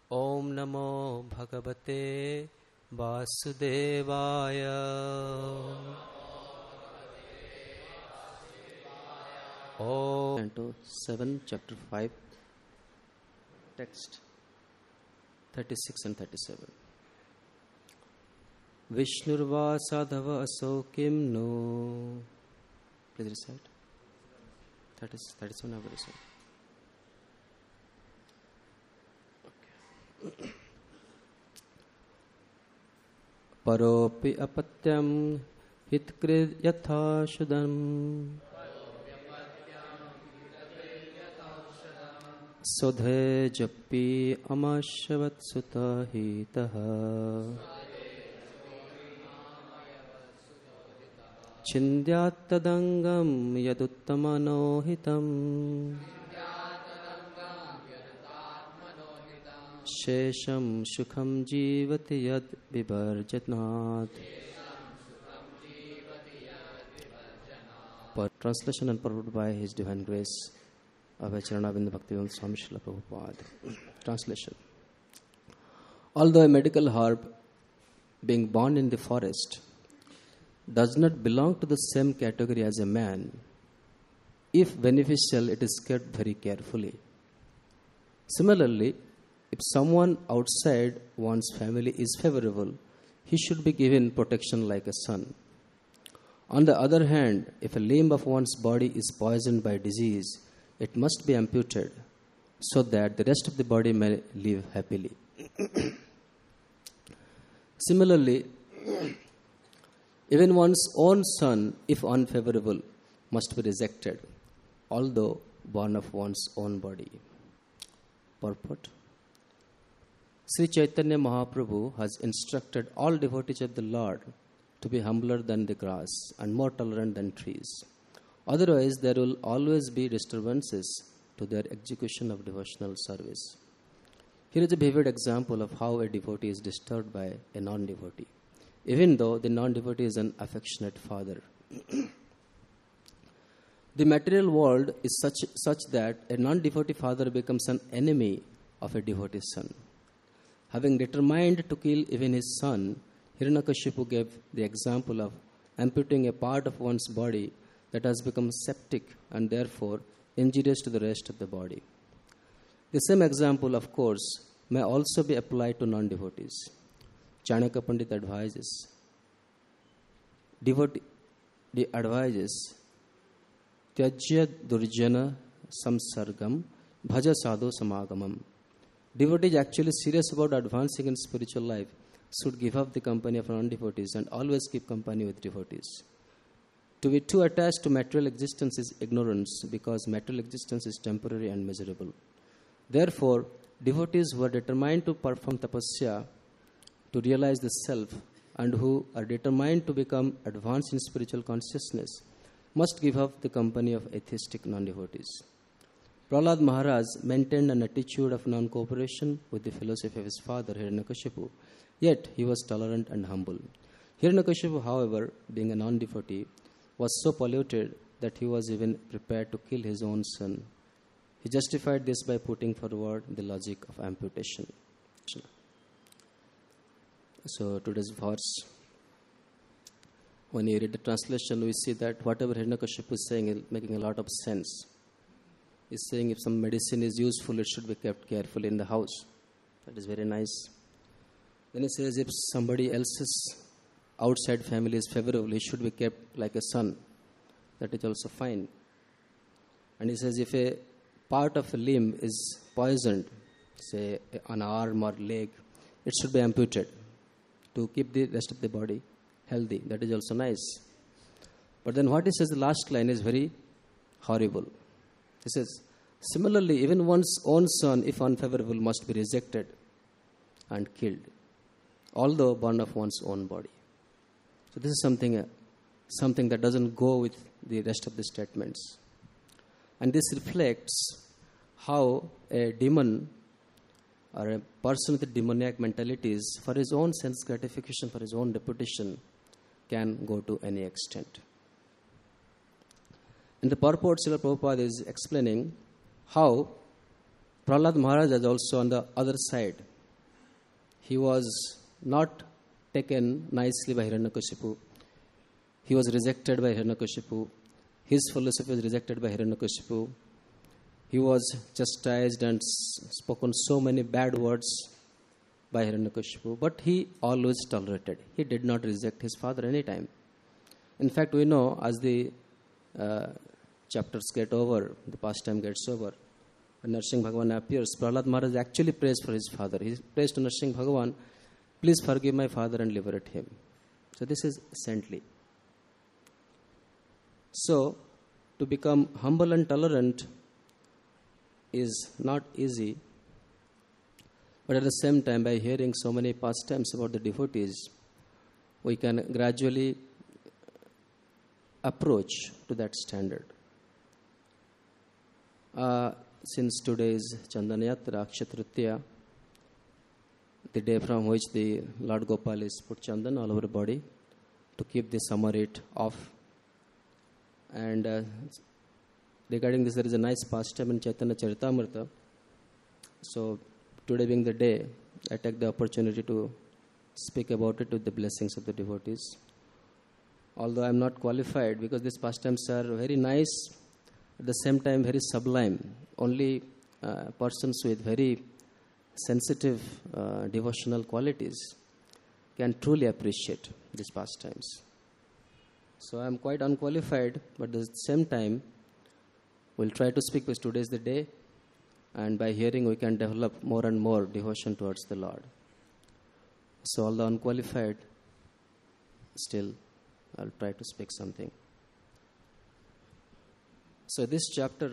Om Namo Bhagavate Vasudevaya. Om. Canto 7, Chapter 5, Text 36 and 37. Vishnurva sadhava aso kim no. Please recite. 37 I will recite. Okay. Paropi apatyam hitkrid yatha shudam Sodhe jappi amashavat sutta hitaha Chindyat tadangam yaduttamano hitam Shesham sukham jivati yad vivarjatnat. Translation and purport by His Divine Grace Avacharanavinda Bhaktivedanta Swami Srila Prabhupada. Translation. Although a medical herb being born in the forest does not belong to the same category as a man, if beneficial, it is kept very carefully. Similarly, if someone outside one's family is favorable, he should be given protection like a son. On the other hand, if a limb of one's body is poisoned by disease, it must be amputated so that the rest of the body may live happily. Similarly, even one's own son, if unfavorable, must be rejected, although born of one's own body. Purport. Sri Chaitanya Mahaprabhu has instructed all devotees of the Lord to be humbler than the grass and more tolerant than trees. Otherwise, there will always be disturbances to their execution of devotional service. Here is a vivid example of how a devotee is disturbed by a non-devotee, even though the non-devotee is an affectionate father. The material world is such that a non-devotee father becomes an enemy of a devotee son. Having determined to kill even his son, Hiranyakashipu gave the example of amputating a part of one's body that has become septic and therefore injurious to the rest of the body. The same example, of course, may also be applied to non-devotees. Chanakya Pandit advises, Tyajya durjana samsargam bhaja sadhu samagamam. Devotees actually serious about advancing in spiritual life should give up the company of non-devotees and always keep company with devotees. To be too attached to material existence is ignorance, because material existence is temporary and miserable. Therefore, devotees who are determined to perform tapasya to realize the self and who are determined to become advanced in spiritual consciousness must give up the company of atheistic non-devotees. Prahlad Maharaj maintained an attitude of non-cooperation with the philosophy of his father Hiranyakashipu, yet he was tolerant and humble. Hiranyakashipu, however, being a non-devotee, was so polluted that he was even prepared to kill his own son. He justified this by putting forward the logic of amputation. So today's verse, when you read the translation, we see that whatever Hiranyakashipu is saying is making a lot of sense. He's saying if some medicine is useful, it should be kept carefully in the house. That is very nice. Then he says if somebody else's outside family is favorable, he should be kept like a son. That is also fine. And he says if a part of a limb is poisoned, say an arm or leg, it should be amputated to keep the rest of the body healthy. That is also nice. But then what he says, the last line is very horrible. He says, similarly, even one's own son, if unfavorable, must be rejected and killed, although born of one's own body. So this is something that doesn't go with the rest of the statements. And this reflects how a demon or a person with demoniac mentalities, for his own sense gratification, for his own reputation, can go to any extent. In the purport, Srila Prabhupada is explaining how Prahlad Maharaj is also on the other side. he was not taken nicely by Hiranyakashipu. He was rejected by Hiranyakashipu. His philosophy was rejected by Hiranyakashipu. He was chastised and spoken so many bad words by Hiranyakashipu, but he always tolerated. He did not reject his father any time. In fact, we know as the chapters get over, the pastime gets over, when Narsingh Bhagavan appears, Prahlad Maharaj actually prays for his father. He prays to Narsingh Bhagavan, please forgive my father and liberate him. So this is saintly. So, to become humble and tolerant is not easy, but at the same time, by hearing so many pastimes about the devotees, we can gradually approach to that standard. Since today is Chandanayatra, Akshatrutya, the day from which the Lord Gopal is put Chandan all over the body to keep the summer heat off. And regarding this, there is a nice pastime in Chaitanya Charitamrita. So, today being the day, I take the opportunity to speak about it with the blessings of the devotees. Although I am not qualified, because these pastimes are very nice, at the same time very sublime. Only persons with very sensitive devotional qualities can truly appreciate these pastimes. So I am quite unqualified, but at the same time, we'll try to speak because today is the day, and by hearing we can develop more and more devotion towards the Lord. So although unqualified, still I'll try to speak something. So this chapter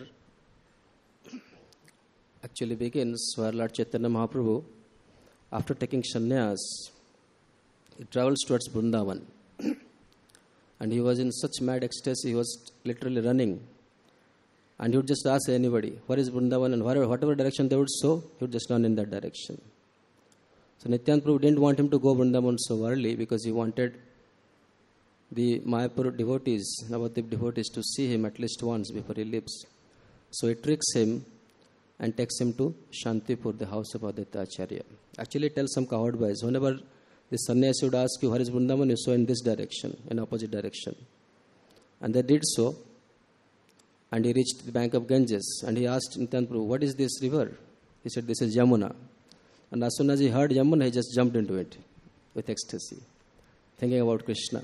actually begins where Lord Chaitanya Mahaprabhu, after taking sannyas, he travels towards Vrindavan. And he was in such mad ecstasy, he was literally running. And he would just ask anybody, where is Vrindavan? And whatever direction they would show, he would just run in that direction. So Nityananda Prabhu didn't want him to go Vrindavan so early because he wanted the Mayapur devotees, Navadvip devotees, to see him at least once before he leaves. So he tricks him and takes him to Shantipur, the house of Aditya Acharya. Actually, it tells some coward boys, whenever the sannyasi would ask you, where is Vrindavan? You saw in this direction, in opposite direction. And they did so. And he reached the bank of Ganges. And he asked Nityananda Prabhu, what is this river? He said, this is Yamuna. And as soon as he heard Yamuna, he just jumped into it with ecstasy, thinking about Krishna.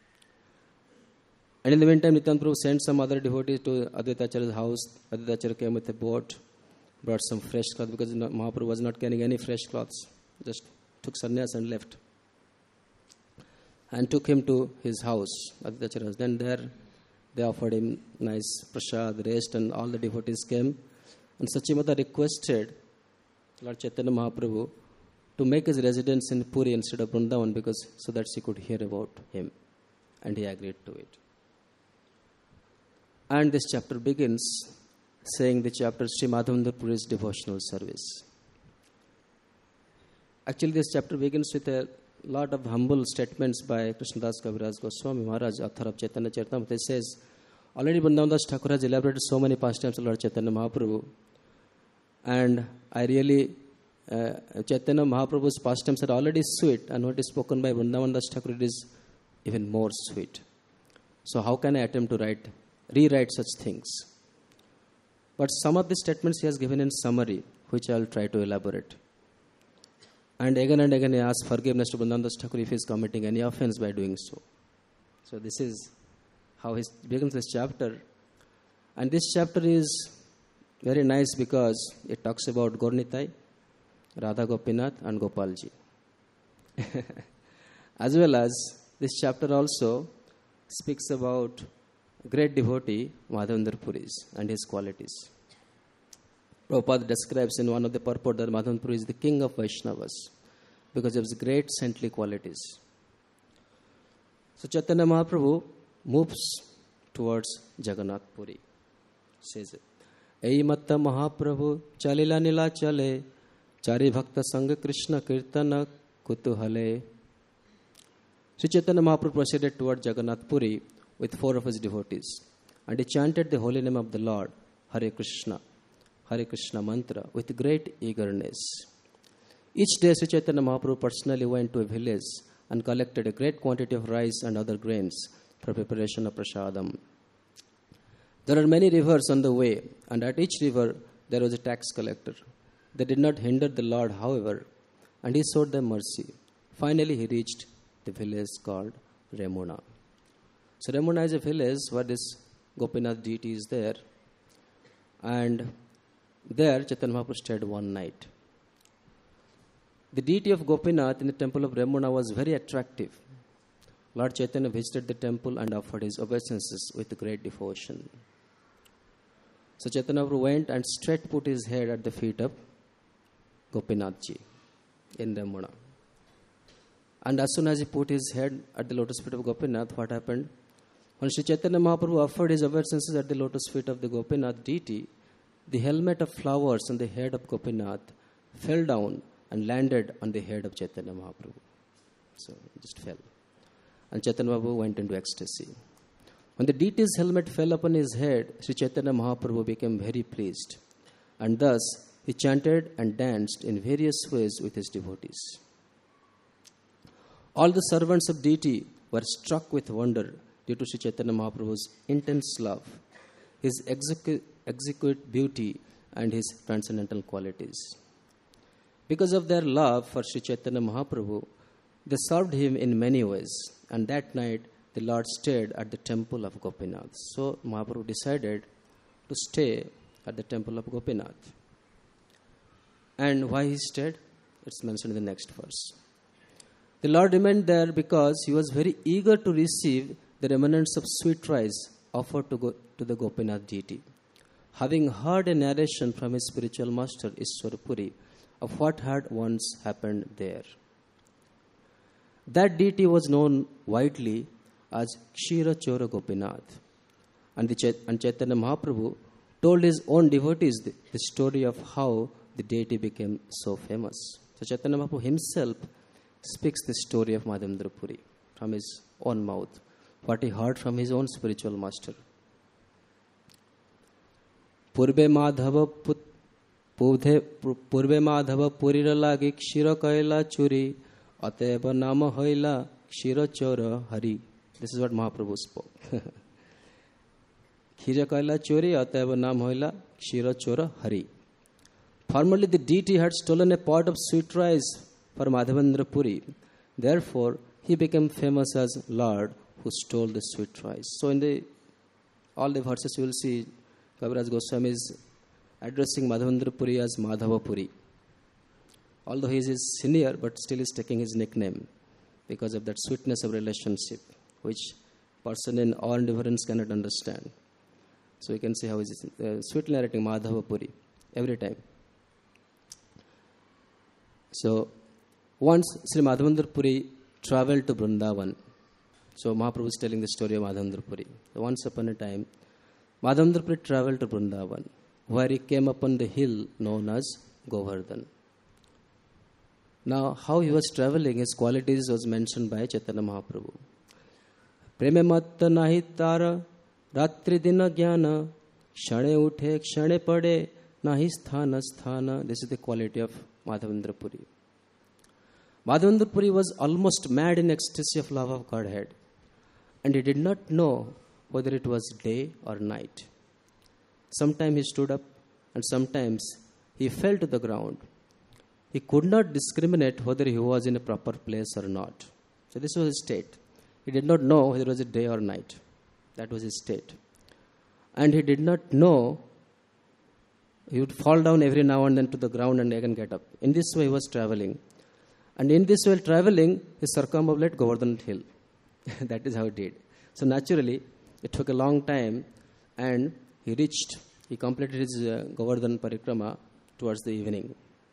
And in the meantime, Nityananda Prabhu sent some other devotees to Advaita Acharya's house. Advaita Acharya came with a boat, brought some fresh cloth because Mahaprabhu was not carrying any fresh cloths. Just took sannyas and left. And took him to his house, Advaita Acharya's. Then there they offered him nice prasad, rest, and all the devotees came. And Sachimata requested Lord Chaitanya Mahaprabhu to make his residence in Puri instead of Vrindavan because so that she could hear about him. And he agreed to it. And this chapter begins saying the chapter Sri Madhavendra Puri's devotional service. Actually, this chapter begins with a lot of humble statements by Krishnadas Kaviraj Goswami Maharaj, author of Chaitanya Charitamrita. He says, already Vrindavan Thakur has elaborated so many pastimes of Lord Chaitanya Mahaprabhu. And I really, Chaitanya Mahaprabhu's pastimes are already sweet, and what is spoken by Vrindavan Das Thakur is even more sweet. So how can I attempt to rewrite such things? But some of the statements he has given in summary, which I will try to elaborate. And again he asks forgiveness to Vrindavan Das Thakur if he is committing any offense by doing so. So this is how he begins this chapter. And this chapter is very nice because it talks about Gaurnitai, Radha Gopinath and Gopalji. As well as this chapter also speaks about great devotee Madhavendra Puris and his qualities. Prabhupada describes in one of the purport that Madhavendra Puri is the king of Vaishnavas because of his great saintly qualities. So Chaitanya Mahaprabhu moves towards Jagannath Puri. Says it. Ei matta Mahaprabhu chalila nila chale chari bhakta sangha Krishna kirtana kutuhale. Sri Chaitanya Mahaprabhu proceeded towards Jagannath Puri with 4 of his devotees. And he chanted the holy name of the Lord, Hare Krishna mantra, with great eagerness. Each day, Sri Chaitanya Mahaprabhu personally went to a village and collected a great quantity of rice and other grains for preparation of prasadam. There are many rivers on the way, and at each river there was a tax collector. They did not hinder the Lord, however, and he showed them mercy. Finally, he reached the village called Remuna. So, Remuna is a village where this Gopinath deity is there, and there Chaitanya Mahaprabhu stayed one night. The deity of Gopinath in the temple of Remuna was very attractive. Lord Chaitanya visited the temple and offered his obeisances with great devotion. So Chaitanya Mahaprabhu went and straight put his head at the feet of Gopinathji in Remuna. And as soon as he put his head at the lotus feet of Gopinath, what happened? When Sri Chaitanya Mahaprabhu offered his obeisances at the lotus feet of the Gopinath deity, the helmet of flowers on the head of Gopinath fell down and landed on the head of Chaitanya Mahaprabhu. So it just fell. And Chaitanya Mahaprabhu went into ecstasy. When the deity's helmet fell upon his head, Sri Chaitanya Mahaprabhu became very pleased. And thus he chanted and danced in various ways with his devotees. All the servants of deity were struck with wonder due to Sri Chaitanya Mahaprabhu's intense love, his exquisite beauty, and his transcendental qualities. Because of their love for Sri Chaitanya Mahaprabhu, they served him in many ways. And that night, the Lord stayed at the temple of Gopinath. So Mahaprabhu decided to stay at the temple of Gopinath. And why he stayed? It's mentioned in the next verse. The Lord remained there because he was very eager to receive the remnants of sweet rice offered to the Gopinath deity. Having heard a narration from his spiritual master, Ishwar Puri, of what had once happened there. That deity was known widely as Kshira Chora Gopinath. And Chaitanya Mahaprabhu told his own devotees the story of how the deity became so famous. So Chaitanya Mahaprabhu himself speaks the story of Madhavendra Puri from his own mouth, what he heard from his own spiritual master. Purbe Madhava Purira lagi Kshira Kaila Churi Ateva Nama Hoila Kshira Chora Hari. This is what Mahaprabhu spoke. Kshira Kaila Churi Ateva Nama Hoila Kshira Chora Hari. Formerly the deity had stolen a pot of sweet rice for Madhavendra Puri. Therefore, he became famous as Lord who stole the sweet rice. So in all the verses you will see Kaviraj Goswami is addressing Madhavendra Puri as Madhava Puri. Although he is his senior, but still is taking his nickname because of that sweetness of relationship, which person in all indifference cannot understand. So you can see how he is sweetly narrating Madhava Puri every time. So once Sri Madhavendra Puri traveled to Vrindavan. So Mahaprabhu is telling the story of Madhavendra Puri. So once upon a time, Madhavendra Puri traveled to Vrindavan, where he came upon the hill known as Govardhan. Now, how he was traveling, his qualities was mentioned by Chaitanya Mahaprabhu. Preme matta nahi tara, ratri dina jnana, kshane uthe, kshane pade, nahi sthana sthana. This is the quality of Madhavendra Puri. Madhavendra Puri was almost mad in ecstasy of love of Godhead, and he did not know whether it was day or night. Sometimes he stood up, and sometimes he fell to the ground. He could not discriminate whether he was in a proper place or not. So this was his state. He did not know whether it was a day or night. That was his state. And he did not know, he would fall down every now and then to the ground and again get up. In this way he was traveling. And in this way traveling, he circumambulated Govardhan hill. That is how he did. So naturally, it took a long time and he completed his Govardhan Parikrama towards the evening.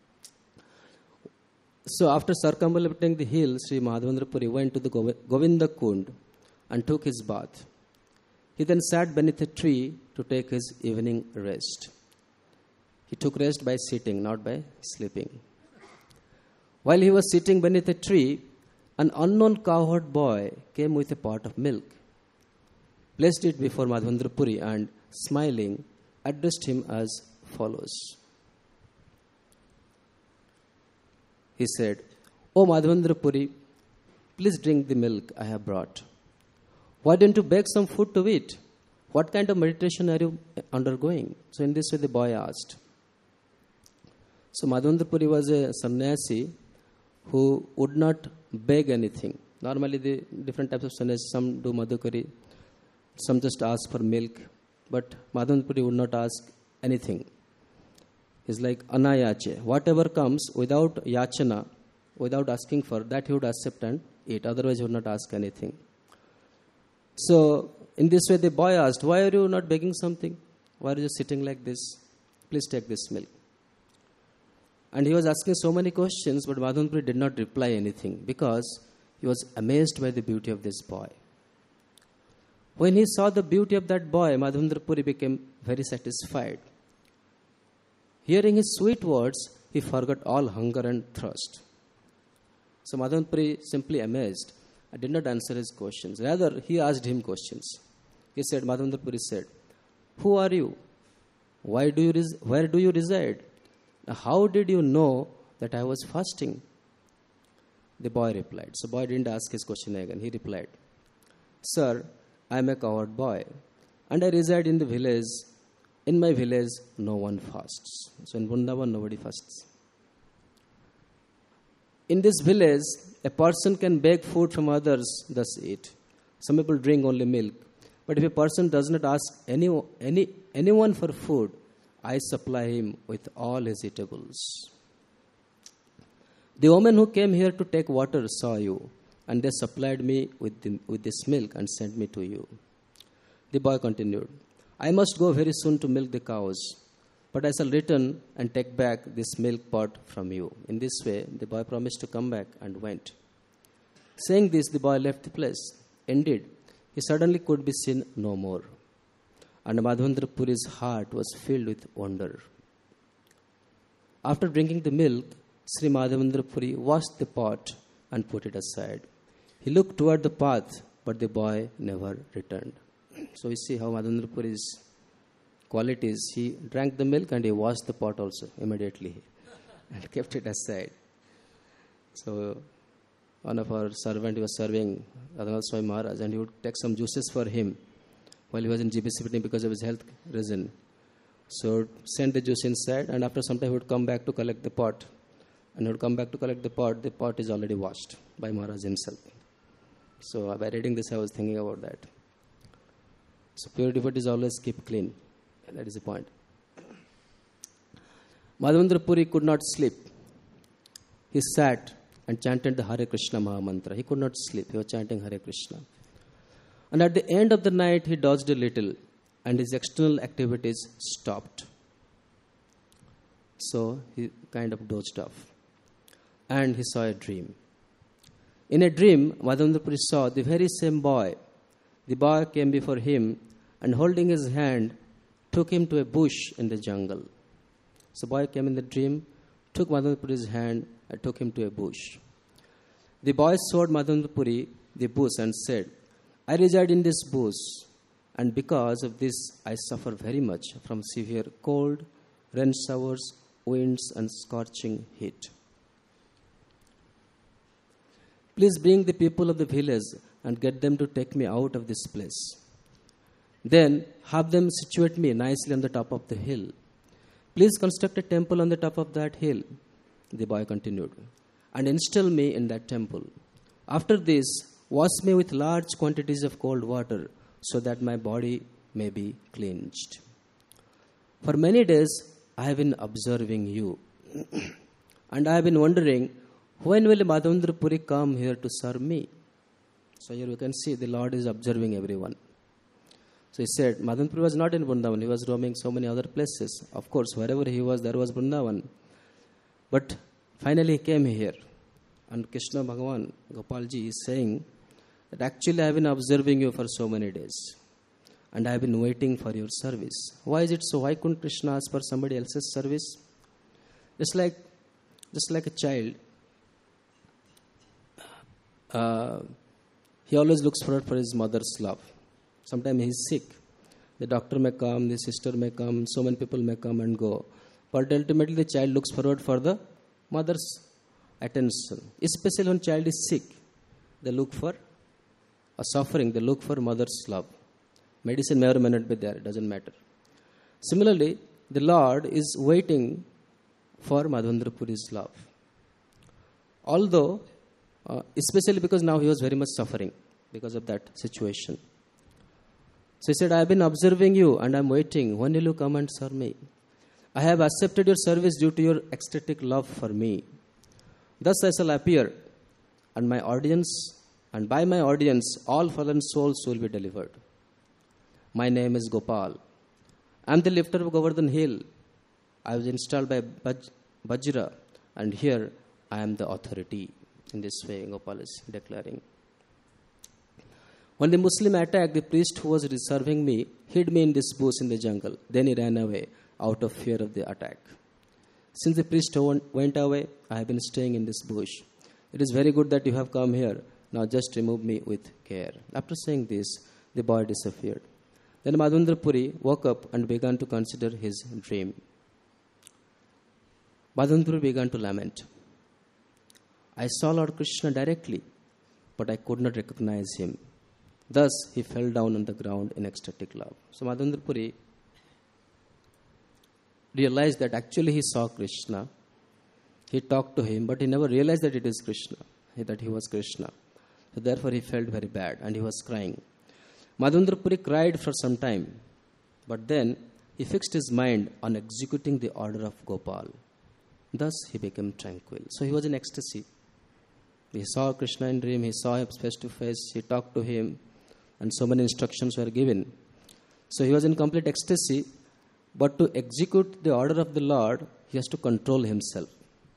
So after circumambulating the hill, Sri Madhavendra Puri went to the Govinda Kund and took his bath. He then sat beneath a tree to take his evening rest. He took rest by sitting, not by sleeping. While he was sitting beneath a tree, an unknown cowherd boy came with a pot of milk, placed it before Madhavendra Puri and, smiling, addressed him as follows. he said, "Oh Madhavendra Puri, please drink the milk I have brought. Why don't you bake some food to eat? What kind of meditation are you undergoing?" So in this way the boy asked. So Madhavendra Puri was a sannyasi who would not beg anything. Normally the different types of sannyasis, some do madhukari, some just ask for milk, but Madhavendra Puri would not ask anything. He's like anayache. Whatever comes without yachana, without asking for, that he would accept and eat. Otherwise he would not ask anything. So in this way the boy asked, "Why are you not begging something? Why are you just sitting like this? Please take this milk." And he was asking so many questions, but Madhavendra Puri did not reply anything because he was amazed by the beauty of this boy. When he saw the beauty of that boy, Madhavendra Puri became very satisfied. Hearing his sweet words, he forgot all hunger and thirst. So Madhavendra Puri, simply amazed, did not answer his questions. Rather, he asked him questions. He said, Madhavendra Puri said, "Who are you? Where do you reside? How did you know that I was fasting?" The boy replied. So boy didn't ask his question again. He replied, "Sir, I am a cowherd boy, and I reside in the village. In my village, no one fasts." So in Vrindavan, nobody fasts. In this village, a person can beg food from others, thus eat. Some people drink only milk. But if a person does not ask anyone for food, I supply him with all his eatables. The woman who came here to take water saw you, and they supplied me with this milk and sent me to you. The boy continued, "I must go very soon to milk the cows, but I shall return and take back this milk pot from you." In this way, the boy promised to come back and went. Saying this, the boy left the place. Indeed, he suddenly could be seen no more. And Madhavendra Puri's heart was filled with wonder. After drinking the milk, Sri Madhavendra Puri washed the pot and put it aside. He looked toward the path, but the boy never returned. So we see how Madhavendra Puri's qualities. He drank the milk and he washed the pot also immediately and kept it aside. So one of our servants was serving Radhanath Swami Maharaj, and he would take some juices for him while he was in GBC meeting because of his health reason. So send the juice inside, and after some time he would come back to collect the pot. And he would come back to collect the pot is already washed by Maharaj himself. So by reading this, I was thinking about that. So pure devotees always keep clean. That is the point. Madhavendra Puri could not sleep. He sat and chanted the Hare Krishna Mahamantra. He could not sleep. He was chanting Hare Krishna. And at the end of the night, he dozed a little, and his external activities stopped. So he kind of dozed off. And he saw a dream. In a dream, Madhavendra Puri saw the very same boy. The boy came before him and holding his hand, took him to a bush in the jungle. So the boy came in the dream, took Madhavendra Puri's hand and took him to a bush. The boy showed Madhavendra Puri the bush and said, "I reside in this bush, and because of this I suffer very much from severe cold, rain showers, winds and scorching heat. Please bring the people of the village and get them to take me out of this place. Then have them situate me nicely on the top of the hill. Please construct a temple on the top of that hill," the boy continued, "and install me in that temple. After this, wash me with large quantities of cold water so that my body may be cleansed. For many days, I have been observing you, and I have been wondering, when will Madhavendra Puri come here to serve me?" So here you can see the Lord is observing everyone. So he said, Madhavendra Puri was not in Vrindavan. He was roaming so many other places. Of course, wherever he was, there was Vrindavan. But finally he came here. And Krishna Bhagavan, Gopalji, is saying that actually I have been observing you for so many days. And I have been waiting for your service. Why is it so? Why couldn't Krishna ask for somebody else's service? Just like a child, he always looks forward for his mother's love. Sometimes he is sick. The doctor may come, the sister may come, so many people may come and go. But ultimately the child looks forward for the mother's attention. Especially when child is sick, they look for a suffering, they look for mother's love. Medicine may or may not be there, it doesn't matter. Similarly, the Lord is waiting for Madhavendra Puri's love. Although, especially because now he was very much suffering because of that situation. So he said, I have been observing you and I am waiting. When will you come and serve me? I have accepted your service due to your ecstatic love for me. Thus I shall appear, and by my audience, all fallen souls will be delivered. My name is Gopal. I am the lifter of Govardhan Hill. I was installed by Vajra, and here I am the authority. In this way, Gopal is declaring. When the Muslim attacked, the priest who was serving me hid me in this bush in the jungle. Then he ran away out of fear of the attack. Since the priest went away, I have been staying in this bush. It is very good that you have come here. Now just remove me with care. After saying this, the boy disappeared. Then Madhavendra Puri woke up and began to consider his dream. Madhavendra Puri began to lament. I saw Lord Krishna directly, but I could not recognize him. Thus, he fell down on the ground in ecstatic love. So Madhavendra Puri realized that actually he saw Krishna. He talked to him, but he never realized that it is Krishna, that he was Krishna. So therefore, he felt very bad and he was crying. Madhavendra Puri cried for some time, but then he fixed his mind on executing the order of Gopal. Thus, he became tranquil. So he was in ecstasy. He saw Krishna in dream, he saw him face to face, he talked to him, and so many instructions were given. So he was in complete ecstasy, but to execute the order of the Lord, he has to control himself.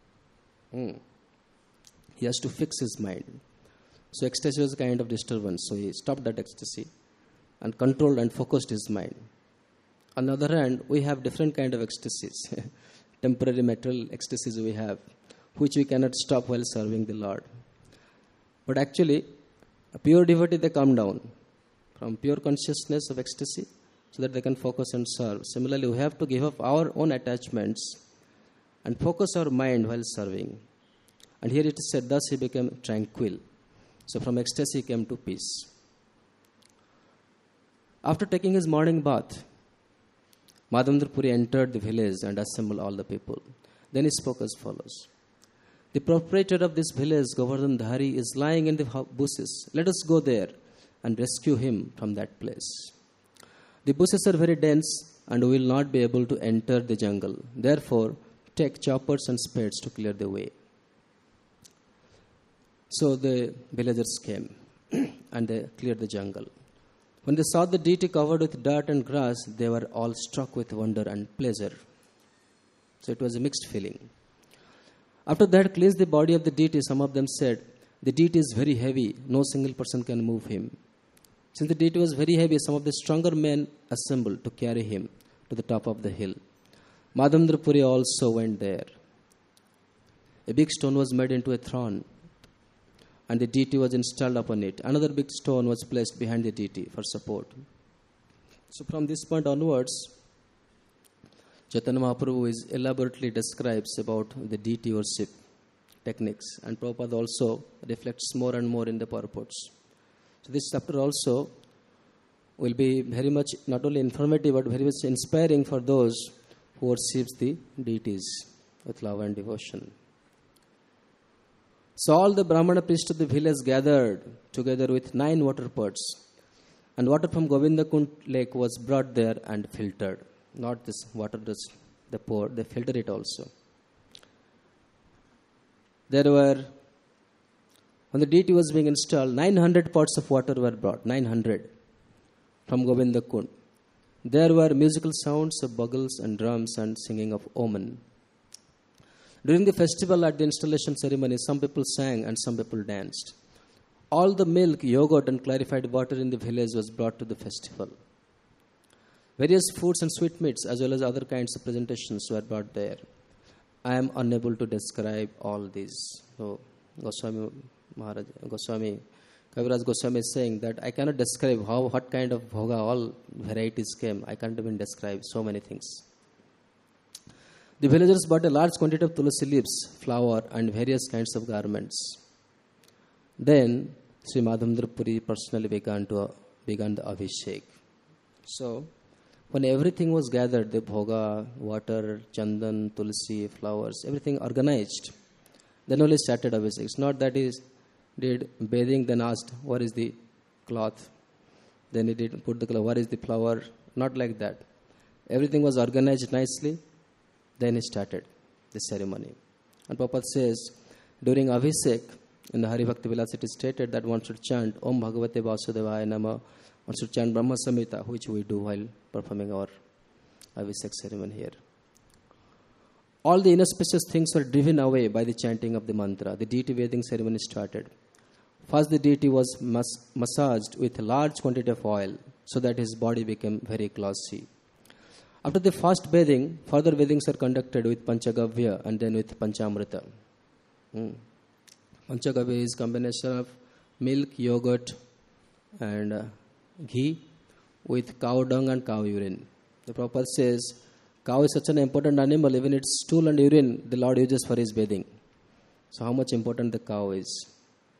He has to fix his mind. So ecstasy was a kind of disturbance. So he stopped that ecstasy and controlled and focused his mind. On the other hand, we have different kind of ecstasies. Temporary material ecstasies we have, which we cannot stop while serving the Lord. But actually, a pure devotee, they come down from pure consciousness of ecstasy so that they can focus and serve. Similarly, we have to give up our own attachments and focus our mind while serving. And here it is said, thus he became tranquil. So from ecstasy he came to peace. After taking his morning bath, Madhavendra Puri entered the village and assembled all the people. Then he spoke as follows. The proprietor of this village, Govardhan Dhari, is lying in the bushes. Let us go there and rescue him from that place. The bushes are very dense and we will not be able to enter the jungle. Therefore, take choppers and spades to clear the way. So the villagers came and they cleared the jungle. When they saw the deity covered with dirt and grass, they were all struck with wonder and pleasure. So it was a mixed feeling. After they had cleansed the body of the deity, some of them said, the deity is very heavy, no single person can move him. Since the deity was very heavy, some of the stronger men assembled to carry him to the top of the hill. Madhavendra Puri also went there. A big stone was made into a throne, and the deity was installed upon it. Another big stone was placed behind the deity for support. So from this point onwards, Chaitanya Mahaprabhu elaborately describes about the deity worship techniques, and Prabhupada also reflects more and more in the purports. So this chapter also will be very much not only informative but very much inspiring for those who worship the deities with love and devotion. So all the Brahmana priests of the village gathered together with 9 water pots, and water from Govindakund lake was brought there and filtered. Not this water just they poured, they filtered it also. There were, when the deity was being installed, 900 pots of water were brought, 900 from Govindakund. There were musical sounds of bugles and drums and singing of Oman. During the festival at the installation ceremony, some people sang and some people danced. All the milk, yogurt and clarified water in the village was brought to the festival. Various foods and sweetmeats as well as other kinds of presentations were brought there. I am unable to describe all these. So Kaviraj Goswami is saying that I cannot describe what kind of bhoga, all varieties came. I can't even describe so many things. The villagers bought a large quantity of tulsi leaves, flour, and various kinds of garments. Then Sri Madhavendra Puri personally began the Abhishek. So, when everything was gathered, the bhoga, water, chandan, tulsi, flowers, everything organized, then only started Abhishek. It's not that he did bathing, then asked, where is the cloth? Then he did put the cloth, where is the flower? Not like that. Everything was organized nicely, then he started the ceremony. And Prabhupada says, during Abhishek, in the Hari Bhakti Vilas, it is stated that one should chant Om Bhagavate Vasudevaya Nama. One should chant Brahma Samhita, which we do while performing our Abhishek ceremony here. All the inauspicious things were driven away by the chanting of the mantra. The deity bathing ceremony started. First, the deity was massaged with a large quantity of oil so that his body became very glossy. After the first bathing, further bathings are conducted with Panchagavya and then with Panchamrita. Panchagavya is combination of milk, yogurt, and ghee with cow dung and cow urine. The Prabhupada says, cow is such an important animal, even its stool and urine the Lord uses for his bathing. So how much important the cow is.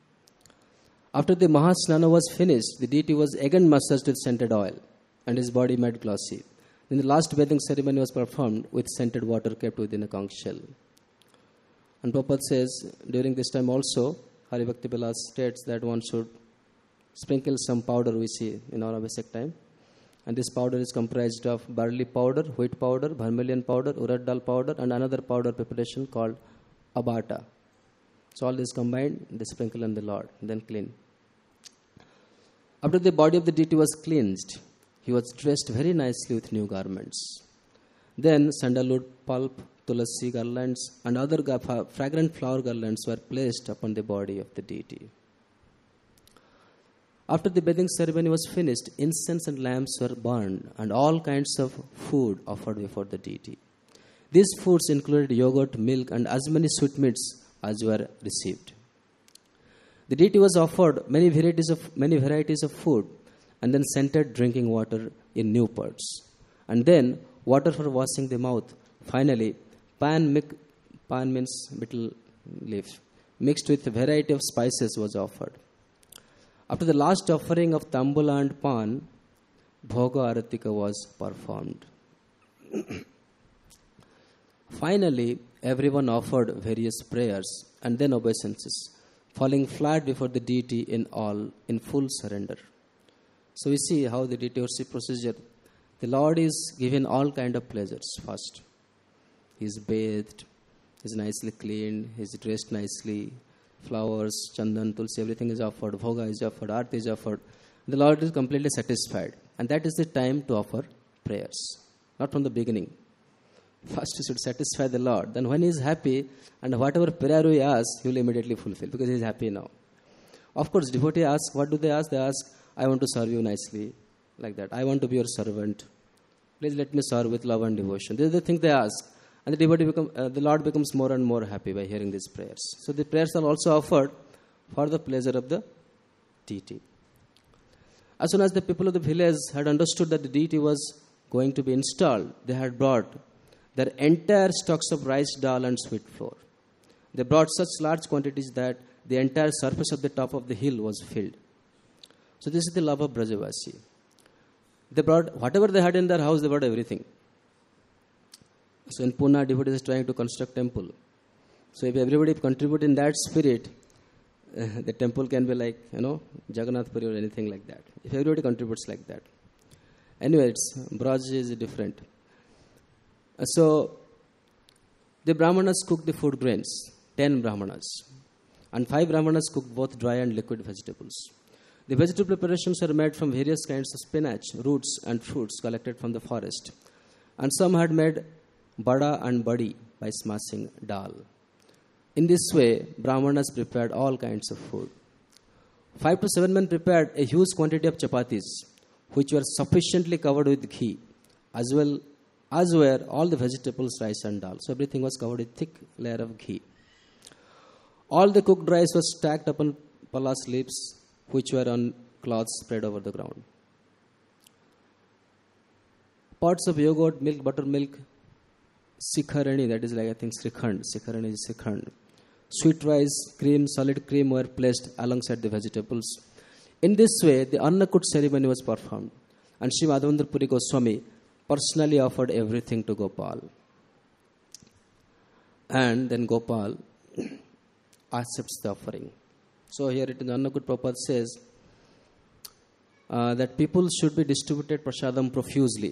After the Mahasnana was finished, the deity was again massaged with scented oil and his body made glossy. Then the last bathing ceremony was performed with scented water kept within a conch shell. And Prabhupada says, during this time also, Hari Bhakti Vilas states that one should sprinkle some powder we see in our Abhishek time. And this powder is comprised of barley powder, wheat powder, vermilion powder, urad dal powder, and another powder preparation called abata. So all this combined, they sprinkle on the Lord, then clean. After the body of the deity was cleansed, he was dressed very nicely with new garments. Then sandalwood pulp, tulasi garlands, and other fragrant flower garlands were placed upon the body of the deity. After the bathing ceremony was finished, incense and lamps were burned and all kinds of food offered before the deity. These foods included yogurt, milk, and as many sweetmeats as were received. The deity was offered many varieties of food and then scented drinking water in new pots. And then water for washing the mouth. Finally, pan means betel leaf, mixed with a variety of spices was offered. After the last offering of tambula and pan, bhoga aratika was performed. Finally, everyone offered various prayers and then obeisances, falling flat before the deity in full surrender. So we see how the deity worship procedure. The Lord is given all kind of pleasures first. He is bathed, he is nicely cleaned, he is dressed nicely, flowers, chandan, tulsi, everything is offered, bhoga is offered, arti is offered. The Lord is completely satisfied. And that is the time to offer prayers, not from the beginning. First you should satisfy the Lord. Then when he is happy, and whatever prayer we ask, he will immediately fulfill because he is happy now. Of course, devotee asks, what do they ask? They ask, I want to serve you nicely, like that. I want to be your servant. Please let me serve with love and devotion. This is the thing they ask. And the Lord becomes more and more happy by hearing these prayers. So the prayers are also offered for the pleasure of the deity. As soon as the people of the village had understood that the deity was going to be installed, they had brought their entire stocks of rice, dal, and sweet flour. They brought such large quantities that the entire surface of the top of the hill was filled. So this is the love of Brajavasi. They brought whatever they had in their house, they brought everything. So in Pune, devotees is trying to construct temple. So if everybody contribute in that spirit, the temple can be like, Jagannath Puri or anything like that. If everybody contributes like that. Anyway, Braj is different. So the Brahmanas cooked the food grains, 10 Brahmanas. And 5 Brahmanas cooked both dry and liquid vegetables. The vegetable preparations are made from various kinds of spinach, roots, and fruits collected from the forest. And some had made bada and badi by smashing dal. In this way, Brahmanas prepared all kinds of food. 5 to 7 men prepared a huge quantity of chapatis, which were sufficiently covered with ghee, as well as were all the vegetables, rice, and dal. So everything was covered with thick layer of ghee. All the cooked rice was stacked upon palas leaves, which were on cloths spread over the ground. Pots of yogurt, milk, buttermilk, Sikharani, that is like I think Srikhand. Sikharani is Srikhand. Sweet rice, cream, solid cream were placed alongside the vegetables. In this way, the Annakut ceremony was performed. And Sri Madhavendra Puri Goswami personally offered everything to Gopal. And then Gopal accepts the offering. So here it is, Annakut Prabhupada says that people should be distributed prasadam profusely.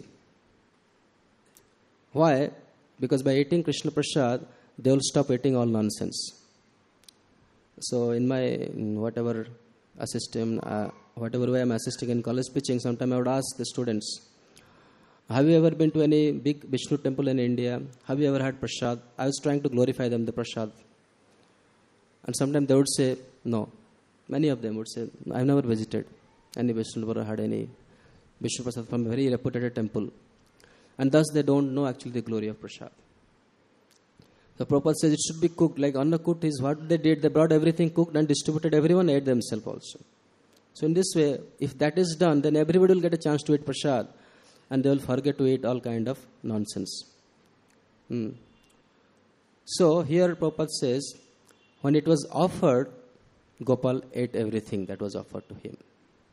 Why? Because by eating Krishna Prasad, they will stop eating all nonsense. So in whatever way I'm assisting in college preaching, sometimes I would ask the students, have you ever been to any big Vishnu temple in India? Have you ever had prasad? I was trying to glorify them, the prasad. And sometimes they would say, no. Many of them would say, I've never visited any Vishnu temple or had any Vishnu prasad from a very reputed temple. And thus they don't know actually the glory of prasad. The Prabhupada says it should be cooked. Like Annakut is what they did. They brought everything cooked and distributed. Everyone ate themselves also. So in this way, if that is done, then everybody will get a chance to eat prasad. And they will forget to eat all kind of nonsense. So here Prabhupada says, when it was offered, Gopal ate everything that was offered to him.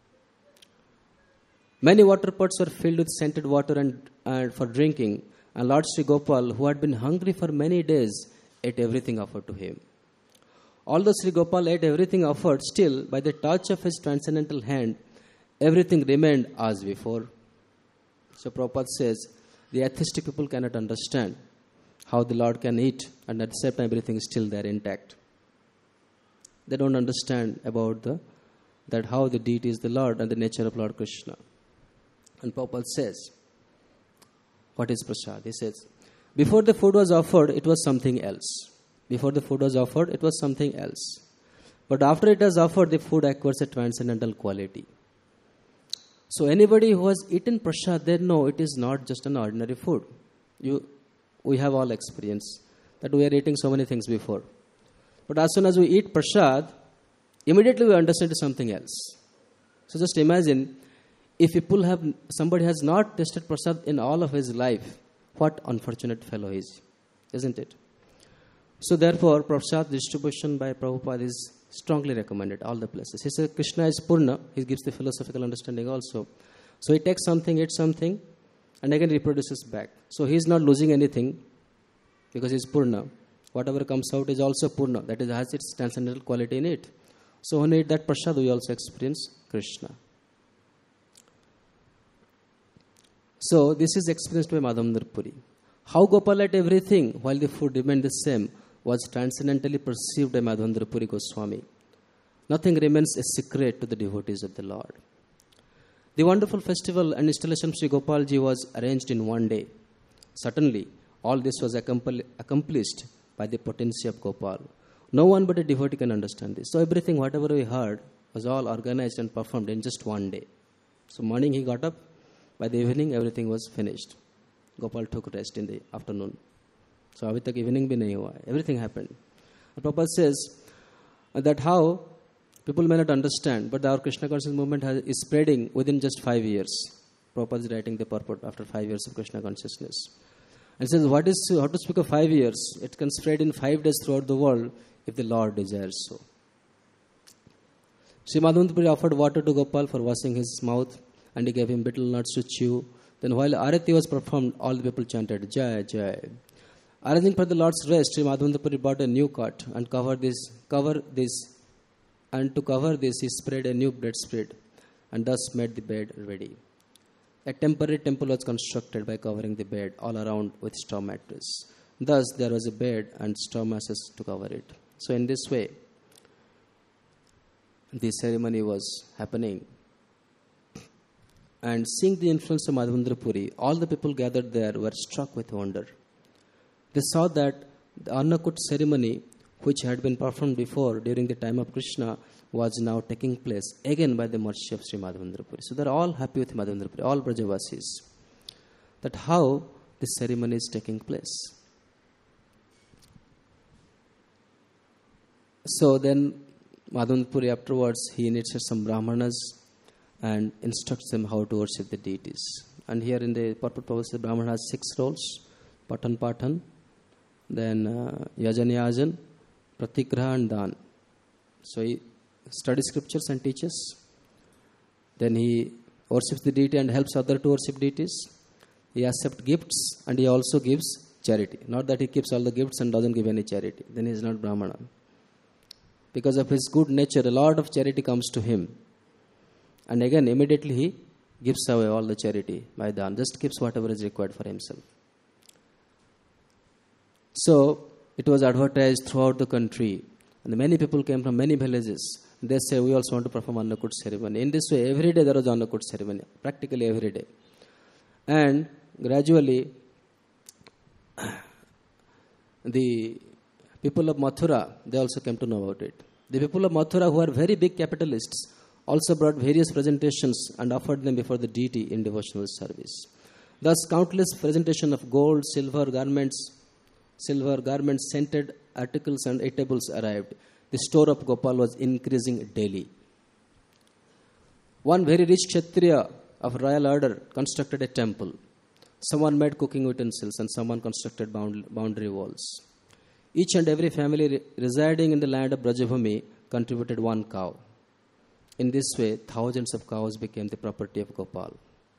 Many water pots were filled with scented water and for drinking. And Lord Sri Gopal, who had been hungry for many days, ate everything offered to him. Although Sri Gopal ate everything offered, still, by the touch of his transcendental hand, everything remained as before. So Prabhupada says, the atheistic people cannot understand how the Lord can eat and at the same time everything is still there intact. They don't understand about that how the deity is the Lord and the nature of Lord Krishna. And Prabhupada says, what is prasad? He says, before the food was offered, it was something else. Before the food was offered, it was something else. But after it is offered, the food acquires a transcendental quality. So anybody who has eaten prasad, they know it is not just an ordinary food. We have all experience that we are eating so many things before. But as soon as we eat prasad, immediately we understand something else. So just imagine, if somebody has not tasted prasad in all of his life, what unfortunate fellow he is, isn't it? So therefore, prasad distribution by Prabhupada is strongly recommended, all the places. He says Krishna is Purna. He gives the philosophical understanding also. So he takes something, eats something, and again reproduces back. So he is not losing anything because he is Purna. Whatever comes out is also Purna. That is, has its transcendental quality in it. So when we eat that prasad, we also experience Krishna. So this is experienced by Madhavendra Puri. How Gopal ate everything while the food remained the same was transcendentally perceived by Madhavendra Puri Goswami. Nothing remains a secret to the devotees of the Lord. The wonderful festival and installation of Sri Gopalji was arranged in one day. Certainly, all this was accomplished by the potency of Gopal. No one but a devotee can understand this. So everything, whatever we heard, was all organized and performed in just one day. So morning he got up. By the evening, everything was finished. Gopal took rest in the afternoon. So abhi tak evening bhi nahi hua. Everything happened. And Prabhupada says that how people may not understand, but our Krishna consciousness movement is spreading within just 5 years. Prabhupada is writing the purport after 5 years of Krishna consciousness. And says, how to speak of 5 years? It can spread in 5 days throughout the world if the Lord desires so. Sri Madhavendra Puri offered water to Gopal for washing his mouth, and he gave him betel nuts to chew. Then while Arati was performed, all the people chanted, Jai, Jai. Arranging for the Lord's rest, Sri Madhavendra Puri bought a new cot and to cover this, he spread a new bedspread and thus made the bed ready. A temporary temple was constructed by covering the bed all around with straw mattress. Thus, there was a bed and straw masses to cover it. So in this way, the ceremony was happening. And seeing the influence of Madhavendra Puri, all the people gathered there were struck with wonder. They saw that the Annakut ceremony, which had been performed before during the time of Krishna, was now taking place again by the mercy of Sri Madhavendra Puri. So they are all happy with Madhavendra Puri, all Brajavasis, that how this ceremony is taking place. So then Madhavendra Puri afterwards, he initiates some Brahmanas and instructs them how to worship the deities. And here in the purport, the Brahmana has 6 roles: Patan, then Yajan, Pratigraha and Dan. So he studies scriptures and teaches. Then he worships the deity and helps others to worship deities. He accepts gifts and he also gives charity. Not that he keeps all the gifts and doesn't give any charity. Then he is not Brahmana. Because of his good nature, a lot of charity comes to him. And again, immediately he gives away all the charity by Dan. Just keeps whatever is required for himself. So, it was advertised throughout the country. And many people came from many villages. They say, we also want to perform Annakut ceremony. In this way, every day there was Annakut ceremony. Practically every day. And gradually, the people of Mathura, they also came to know about it. The people of Mathura, who are very big capitalists, also brought various presentations and offered them before the deity in devotional service. Thus, countless presentations of gold, silver garments, scented articles and eatables arrived. The store of Gopal was increasing daily. One very rich Kshatriya of royal order constructed a temple. Someone made cooking utensils and someone constructed boundary walls. Each and every family residing in the land of Brajabhumi contributed one cow. In this way, thousands of cows became the property of Gopal.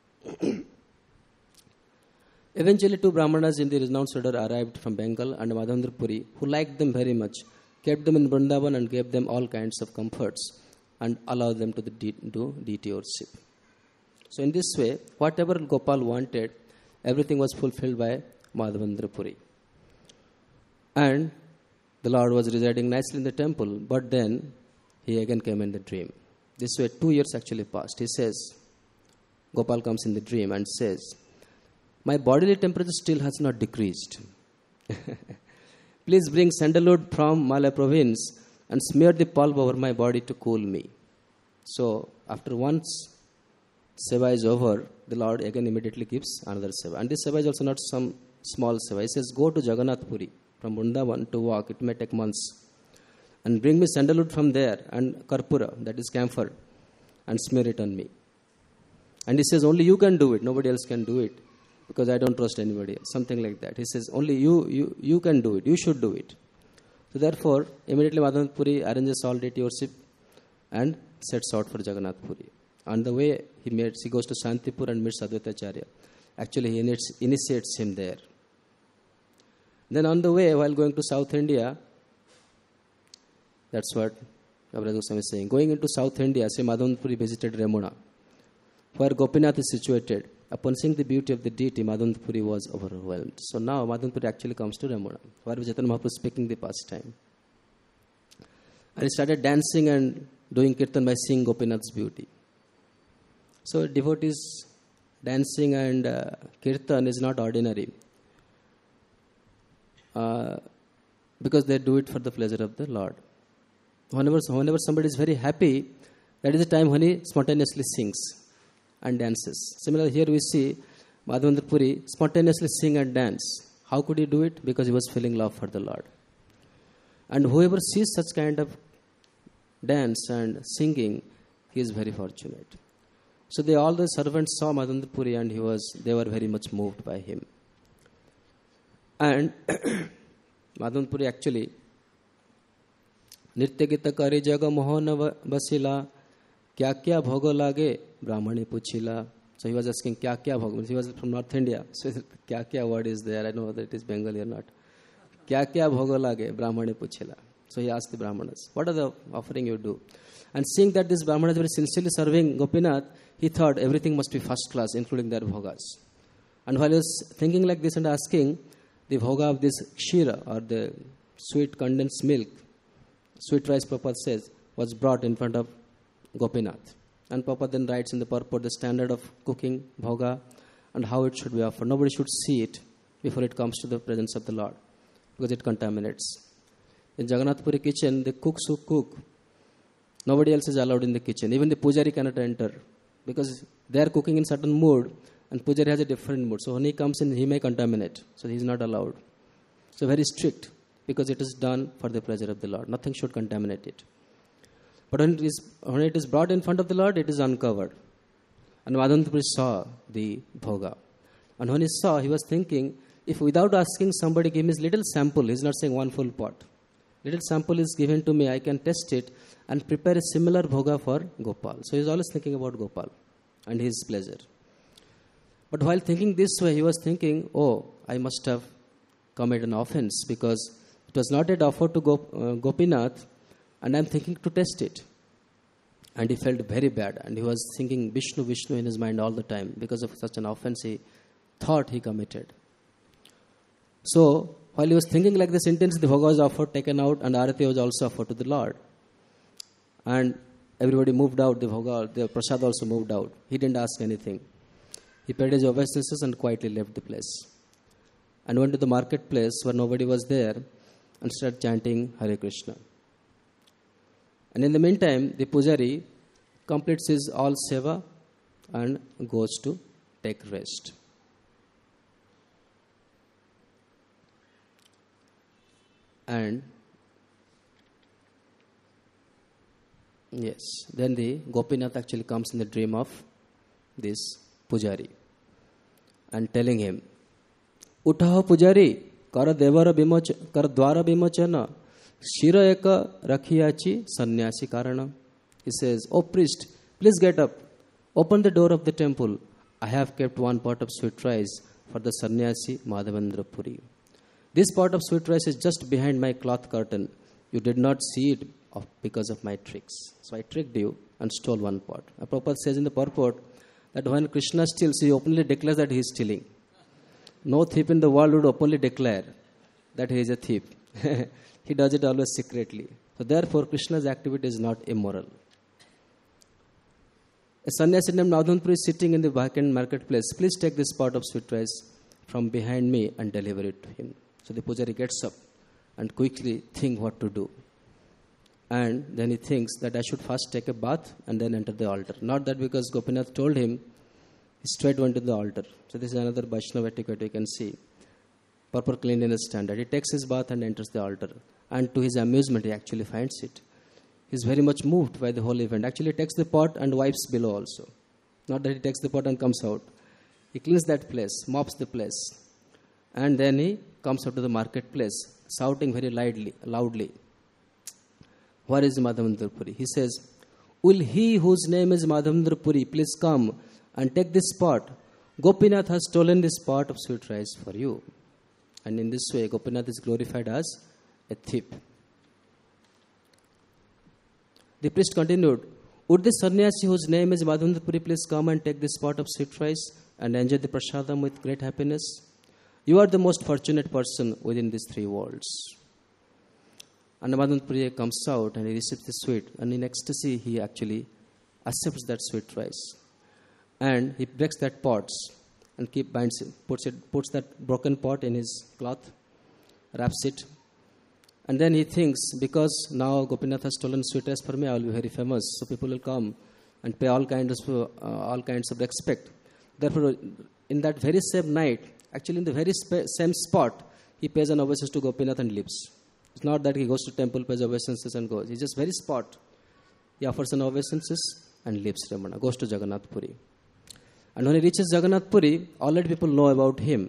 Eventually, two Brahmanas in the renounced order arrived from Bengal and Madhandrapuri, who liked them very much, kept them in Vrindavan and gave them all kinds of comforts and allowed them to do deity worship. So in this way, whatever Gopal wanted, everything was fulfilled by Madhavendrapuri. And the Lord was residing nicely in the temple, but then he again came in the dream. This way 2 years actually passed. He says, Gopal comes in the dream and says, my bodily temperature still has not decreased. Please bring sandalwood from Malay province and smear the pulp over my body to cool me. So after once seva is over, the Lord again immediately gives another seva. And this seva is also not some small seva. He says, go to Jagannath Puri from Vrindavan to walk. It may take months. And bring me sandalwood from there and karpura, that is camphor, and smear it on me. And he says, only you can do it. Nobody else can do it because I don't trust anybody else. Something like that. He says, only you can do it. You should do it. So therefore, immediately Madhav Puri arranges all deity worship and sets out for Jagannath Puri. On the way, he goes to Shantipur and meets Advaita Acharya. Actually, he initiates him there. Then on the way, while going to South India, that's what Kaviraj Goswami is saying. Going into South India, Sri Madhav Puri visited Remuna, where Gopinath is situated. Upon seeing the beauty of the deity, Madhav Puri was overwhelmed. So now Madhav Puri actually comes to Remuna, where Chaitanya Mahaprabhu is speaking the pastime. And he started dancing and doing kirtan by seeing Gopinath's beauty. So devotees dancing and kirtan is not ordinary. Because they do it for the pleasure of the Lord. Whenever somebody is very happy, that is the time when he spontaneously sings and dances. Similarly, here we see Madhavendra Puri spontaneously sing and dance. How could he do it? Because he was feeling love for the Lord. And whoever sees such kind of dance and singing, he is very fortunate. So all the servants saw Madhavendra Puri and they were very much moved by him. And Madhavendra Puri actually Nritya Gita Kari Jaga Mohana Basila Kya Kya Bhoga Lage Brahmani Puchila. So he was asking Kya Kya Bhoga. He was from North India. So Kya Kya word is there. I don't know whether it is Bengali or not. Kya Kya Bhoga Lage Brahmani Puchila. So he asked the Brahmanas, what are the offering you do? And seeing that these Brahmanas were sincerely serving Gopinath, he thought everything must be first class, including their bhogas. And while he was thinking like this and asking, the bhoga of this kshira, or the sweet condensed milk, sweet rice, Prabhupada says, was brought in front of Gopinath. And Prabhupada then writes in the purport the standard of cooking bhoga and how it should be offered. Nobody should see it before it comes to the presence of the Lord, because it contaminates. In Jagannath Puri kitchen, the cooks who cook, nobody else is allowed in the kitchen. Even the pujari cannot enter, because they are cooking in certain mood, and pujari has a different mood. So when he comes in, he may contaminate. So he is not allowed. So very strict, because it is done for the pleasure of the Lord. Nothing should contaminate it. But when it is brought in front of the Lord, it is uncovered. And Madhavendra Puri saw the bhoga. And when he saw, he was thinking, if without asking somebody give me little sample, he's not saying one full pot. Little sample is given to me, I can test it and prepare a similar bhoga for Gopal. So he's always thinking about Gopal and his pleasure. But while thinking this way, he was thinking, oh, I must have committed an offense because it was not yet offered to Gopinath, and I'm thinking to test it. And he felt very bad, and he was thinking Vishnu, Vishnu in his mind all the time because of such an offense he thought he committed. So, while he was thinking like this intensely, the bhoga was offered, taken out, and Arati was also offered to the Lord. And everybody moved out, the bhoga, the prasad also moved out. He didn't ask anything. He paid his obeisances and quietly left the place. And went to the marketplace where nobody was there and started chanting Hare Krishna. And in the meantime, the pujari completes his all seva and goes to take rest. And yes, then the Gopinath actually comes in the dream of this pujari and telling him, Uttaho pujari, kar dwara vimochana, shira eka rakhiyachi sannyasi karana. He says, oh priest, please get up, open the door of the temple. I have kept one pot of sweet rice for the sannyasi Madhavendra Puri. This pot of sweet rice is just behind my cloth curtain. You did not see it because of my tricks. So I tricked you and stole one pot. Prabhupada says in the purport that when Krishna steals, he openly declares that he is stealing. No thief in the world would openly declare that he is a thief. He does it always secretly. So therefore, Krishna's activity is not immoral. A sannyasi named Madhavendra is sitting in the vacant marketplace. Please take this pot of sweet rice from behind me and deliver it to him. So the pujari gets up and quickly think what to do. And then he thinks that I should first take a bath and then enter the altar. Not that because Gopinath told him, he straight went to the altar. So this is another Vaishnava etiquette you can see. Proper cleanliness standard. He takes his bath and enters the altar. And to his amusement, he actually finds it. He is very much moved by the whole event. Actually, he takes the pot and wipes below also. Not that he takes the pot and comes out. He cleans that place, mops the place. And then he comes out to the marketplace, shouting very loudly. Where is Madhavendra Puri? He says, will he whose name is Madhavendra Puri please come and take this pot? Gopinath has stolen this pot of sweet rice for you. And in this way, Gopinath is glorified as a thief. The priest continued, would this sannyasi whose name is Madhavendra Puri please come and take this pot of sweet rice and enjoy the prasadam with great happiness? You are the most fortunate person within these three worlds. And Madhavendra Puri comes out and he receives the sweet. And in ecstasy, he actually accepts that sweet rice. And he breaks that pot and binds it, puts that broken pot in his cloth, wraps it. And then he thinks, because now Gopinath has stolen sweet rice for me, I will be very famous. So people will come and pay all kinds of respect. Therefore, in that very same night, actually in the very same spot, he pays an obeisance to Gopinath and leaves. It's not that he goes to temple, pays obeisances and goes. It's just very spot. He offers an obeisances and leaves Ramana, goes to Jagannath Puri. And when he reaches Jagannath Puri, already people know about him.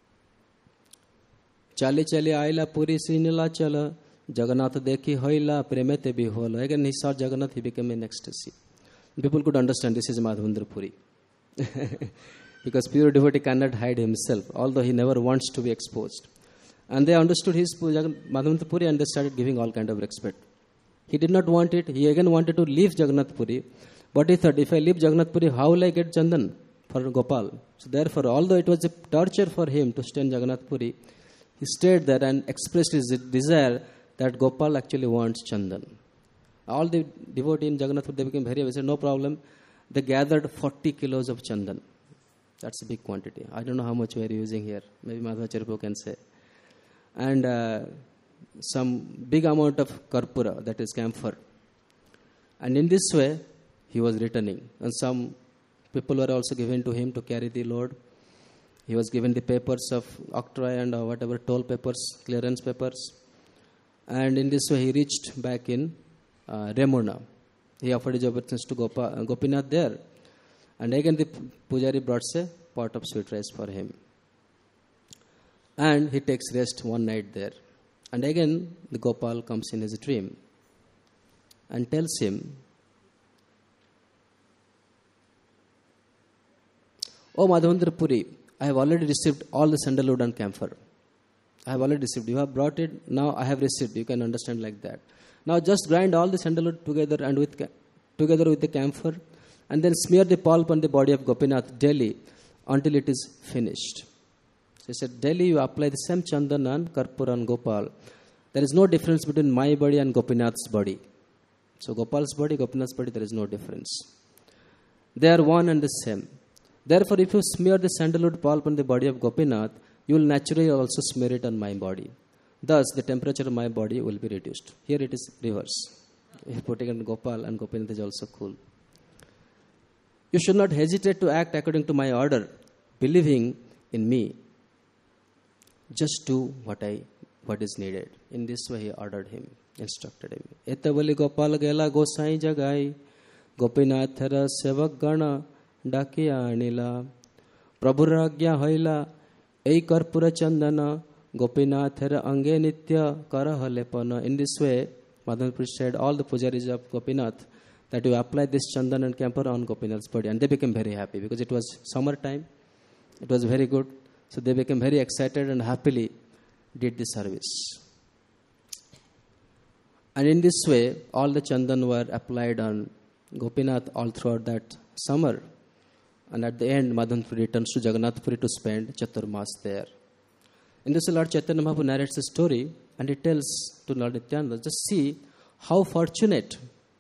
Chali chali aila puri srinila chala, Jagannath dekhi hoila premete bihola. Again he saw Jagannath, he became in ecstasy. People could understand this is Madhavendra Puri. Because pure devotee cannot hide himself, although he never wants to be exposed. And they understood his Madhavendra Puri and they started giving all kind of respect. He did not want it. He again wanted to leave Jagannath Puri. But he thought, if I leave Jagannath Puri, how will I get Chandan for Gopal? So therefore, although it was a torture for him to stay in Jagannath Puri, he stayed there and expressed his desire that Gopal actually wants Chandan. All the devotees in Jagannath Puri, they became very, they said, no problem. They gathered 40 kilos of Chandan. That's a big quantity. I don't know how much we are using here. Maybe Madhavacharya Prabhu can say. And some big amount of karpura, that is camphor. And in this way, he was returning. And some people were also given to him to carry the load. He was given the papers of octroi and whatever toll papers, clearance papers. And in this way, he reached back in Remuna. He offered his obeisance to Gopinath there. And again, the pujari brought a pot of sweet rice for him. And he takes rest one night there. And again, the Gopal comes in his dream and tells him, "Oh Madhavendra Puri, I have already received all the sandalwood and camphor. I have already received. You have brought it, now I have received." You can understand like that. Now just grind all the sandalwood together and together with the camphor, and then smear the pulp on the body of Gopinath daily until it is finished. So he said, daily you apply the same chandan and karpura and Gopal. There is no difference between my body and Gopinath's body. So Gopal's body, Gopinath's body, there is no difference. They are one and the same. Therefore, if you smear the sandalwood pulp on the body of Gopinath, you will naturally also smear it on my body. Thus, the temperature of my body will be reduced. Here it is reverse. If putting on Gopal and Gopinath is also cool. You should not hesitate to act according to my order, believing in me. Just do what is needed. In this way, he ordered him, instructed him. Etavali Gopal gela gosai jagai, Gopinathara sevak gana ডাকিয়া আনিলা প্রভুর আজ্ঞা হইলা এই কর্পূর চন্দন গোপীনাথের অঙ্গে নিত্য কর হলেপন. In this way, Madhavendra said all the pujaris of Gopinath that you apply this chandan and camphor on Gopinath's body, and they became very happy because it was summertime. It was very good, so they became very excited and happily did the service. And in this way, all the chandan were applied on Gopinath all throughout that summer. And at the end, Madhavendra returns to Jagannath Puri to spend Chaturmas there. In this, Lord Chaitanya Mahaprabhu narrates the story, and he tells to Lord Nityananda, just see how fortunate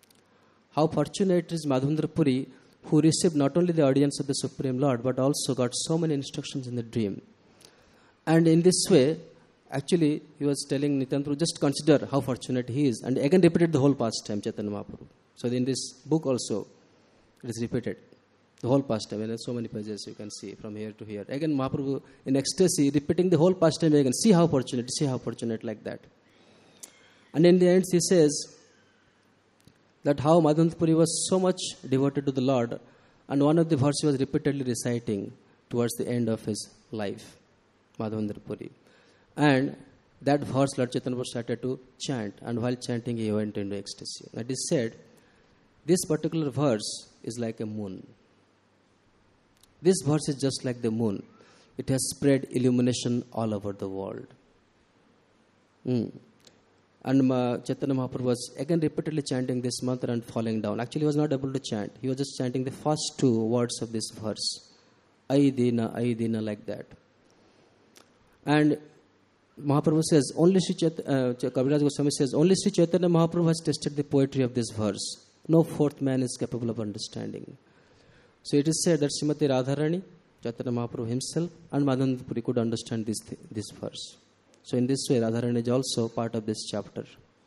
is Madhavendra Puri, who received not only the audience of the Supreme Lord, but also got so many instructions in the dream. And in this way, actually, he was telling Nityananda Prabhu, just consider how fortunate he is. And again repeated the whole pastime, Chaitanya Mahaprabhu. So in this book also, it is repeated. The whole pastime, and so many pages you can see from here to here. Again, Mahaprabhu in ecstasy, repeating the whole pastime again. See how fortunate like that. And in the end, he says that how Madhavendra Puri was so much devoted to the Lord, and one of the verses he was repeatedly reciting towards the end of his life, Madhavendra Puri. And that verse, Lord Chaitanya started to chant, and while chanting, he went into ecstasy. It is said, this particular verse is like a moon. This verse is just like the moon. It has spread illumination all over the world. And Chaitanya Mahaprabhu was again repeatedly chanting this mantra and falling down. Actually, he was not able to chant. He was just chanting the first two words of this verse. Ai Dina, like that. And Mahaprabhu says, only Sri Kaviraj Goswami says, only Sri Chaitanya Mahaprabhu has tested the poetry of this verse. No fourth man is capable of understanding. So it is said that Srimati Radharani, Chaitanya Mahaprabhu himself, and Madhavendra Puri could understand this verse. So in this way, Radharani is also part of this chapter.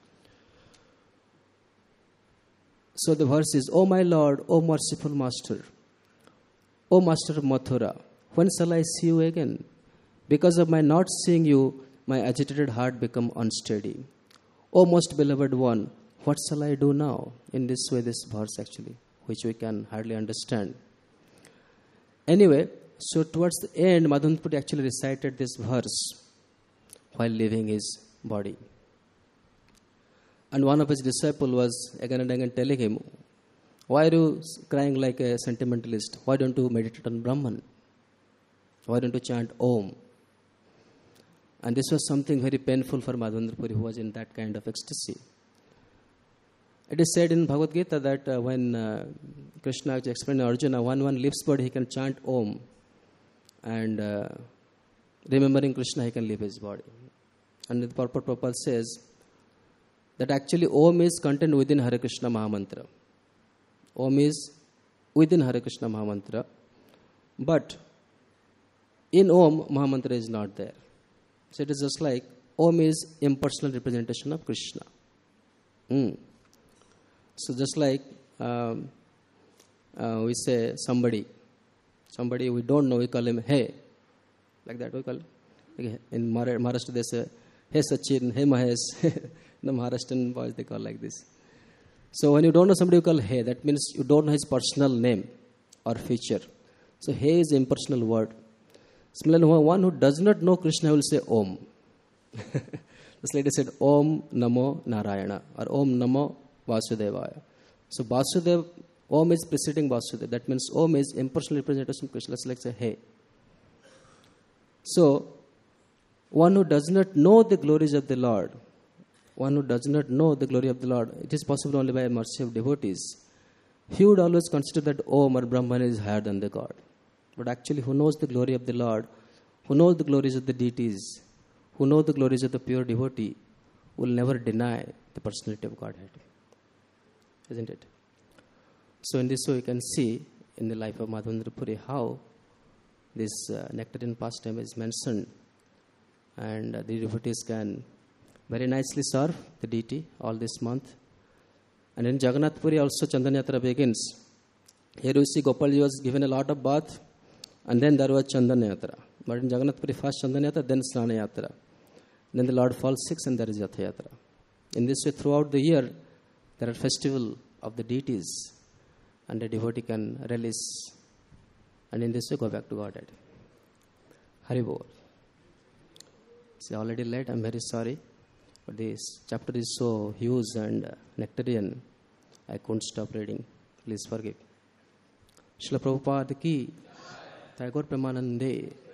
So the verse is, O my Lord, O merciful Master, O Master of Mathura, when shall I see you again? Because of my not seeing you, my agitated heart become unsteady. O most beloved one, what shall I do now? In this way, this verse actually, which we can hardly understand. Anyway, so towards the end, Madhavendra Puri actually recited this verse while leaving his body. And one of his disciples was again and again telling him, why are you crying like a sentimentalist? Why don't you meditate on Brahman? Why don't you chant Om? And this was something very painful for Madhavendra Puri, who was in that kind of ecstasy. It is said in Bhagavad Gita that when Krishna explained to Arjuna, one leaves body, he can chant Om. And remembering Krishna, he can leave his body. And the purport Prabhupada says that actually Om is contained within Hare Krishna Mahamantra. Om is within Hare Krishna Mahamantra. But in Om, Mahamantra is not there. So it is just like Om is impersonal representation of Krishna. So just like we say somebody we don't know, we call him Hey. Like that we call him. In Maharashtra they say, Hey Sachin, Hey Mahesh. The Maharashtrian boys they call like this. So when you don't know somebody, you call Hey. That means you don't know his personal name or feature. So Hey is an impersonal word. Similarly, one who does not know Krishna will say Om. This lady said Om Namo Narayana or Om Namo Vasudevaya. So Vasudev, Om is preceding Vasudeva. That means Om is impersonal representation of Krishna. Let's like say Hey. So, one who does not know the glories of the Lord, it is possible only by mercy of devotees. He would always consider that Om or Brahman is higher than the God. But actually, who knows the glory of the Lord, who knows the glories of the deities, who knows the glories of the pure devotee, will never deny the personality of Godhead. Isn't it? So in this way, you can see in the life of Madhavendra Puri how this nectarian pastime is mentioned, and the devotees can very nicely serve the deity all this month. And in Jagannath Puri also Chandana Yatra begins. Here we see Gopalji was given a lot of bath, and then there was Chandana Yatra. But in Jagannath Puri, first Chandana Yatra, then Snana Yatra. Then the Lord falls sick, and there is Yatha Yatra. In this way, throughout the year, there are festivals of the deities, and the devotee can release, and in this way go back to Godhead. Hari Bol. It's already late, I'm very sorry. But this chapter is so huge and nectarian, I couldn't stop reading. Please forgive. Srila Prabhupada ki, Tagore Premanande.